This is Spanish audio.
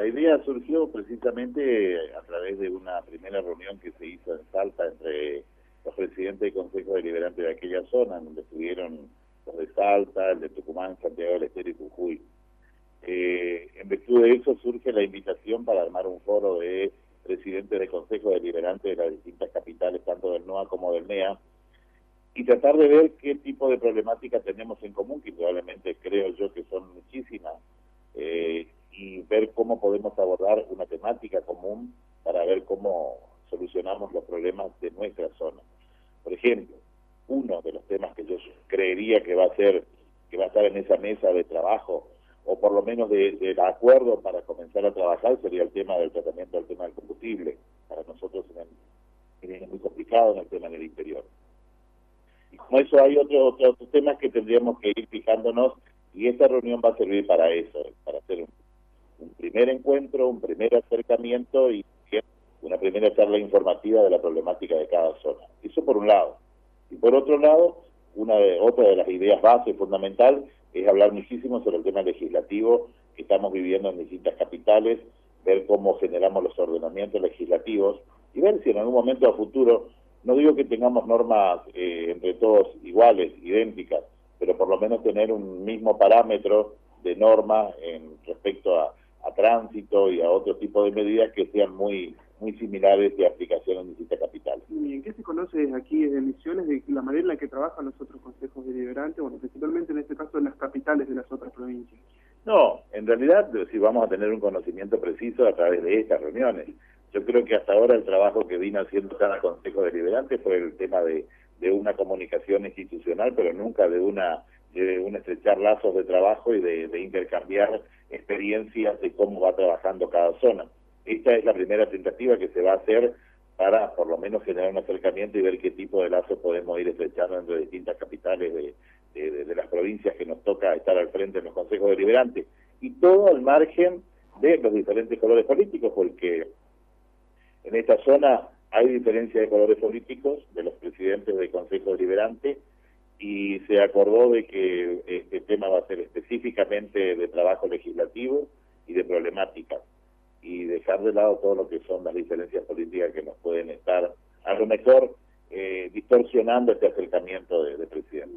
idea surgió precisamente a través de una primera reunión que se hizo en Salta entre los presidentes del Consejo Deliberante de aquella zona, donde estuvieron los de Salta, el de Tucumán, Santiago del Estero y Jujuy. En virtud de eso surge la invitación para armar un foro de presidentes del Consejo Deliberante de las distintas capitales, tanto del NOA como del MEA, y tratar de ver qué tipo de problemática tenemos en común, que probablemente creo yo que son muchísimas, y ver cómo podemos abordar una temática común para ver cómo solucionamos los problemas de nuestra zona. Por ejemplo, uno de los temas que yo creería que va a estar en esa mesa de trabajo, o por lo menos de acuerdo para comenzar a trabajar, sería el tema del tratamiento del tema del combustible. Para nosotros es muy complicado en el tema del interior. Y como eso hay otros temas que tendríamos que ir fijándonos, y esta reunión va a servir para eso, para hacer un primer encuentro, un primer acercamiento y una primera charla informativa de la problemática de cada zona. Eso por un lado. Y por otro lado, otra de las ideas base fundamental es hablar muchísimo sobre el tema legislativo que estamos viviendo en distintas capitales, ver cómo generamos los ordenamientos legislativos y ver si en algún momento a futuro, no digo que tengamos normas entre todos iguales, idénticas, pero por lo menos tener un mismo parámetro de normas en respecto a tránsito y a otro tipo de medidas que sean muy similares de aplicación en distintas capitales. ¿Y en qué se conoce aquí en Misiones de la manera en la que trabajan los otros consejos deliberantes, bueno, principalmente en este caso en las capitales de las otras provincias? No, en realidad sí vamos a tener un conocimiento preciso a través de estas reuniones. Yo creo que hasta ahora el trabajo que vino haciendo cada consejo deliberante fue el tema de una comunicación institucional, pero nunca de un estrechar lazos de trabajo y de intercambiar experiencias de cómo va trabajando cada zona. Esta es la primera tentativa que se va a hacer para por lo menos generar un acercamiento y ver qué tipo de lazos podemos ir estrechando entre distintas capitales de las provincias que nos toca estar al frente en los consejos deliberantes. Y todo al margen de los diferentes colores políticos, porque en esta zona hay diferencia de colores políticos de los presidentes del Consejo Deliberante y se acordó de que este tema va a ser específicamente de trabajo legislativo y de problemáticas y dejar de lado todo lo que son las diferencias políticas que nos pueden estar a lo mejor distorsionando este acercamiento de presidente.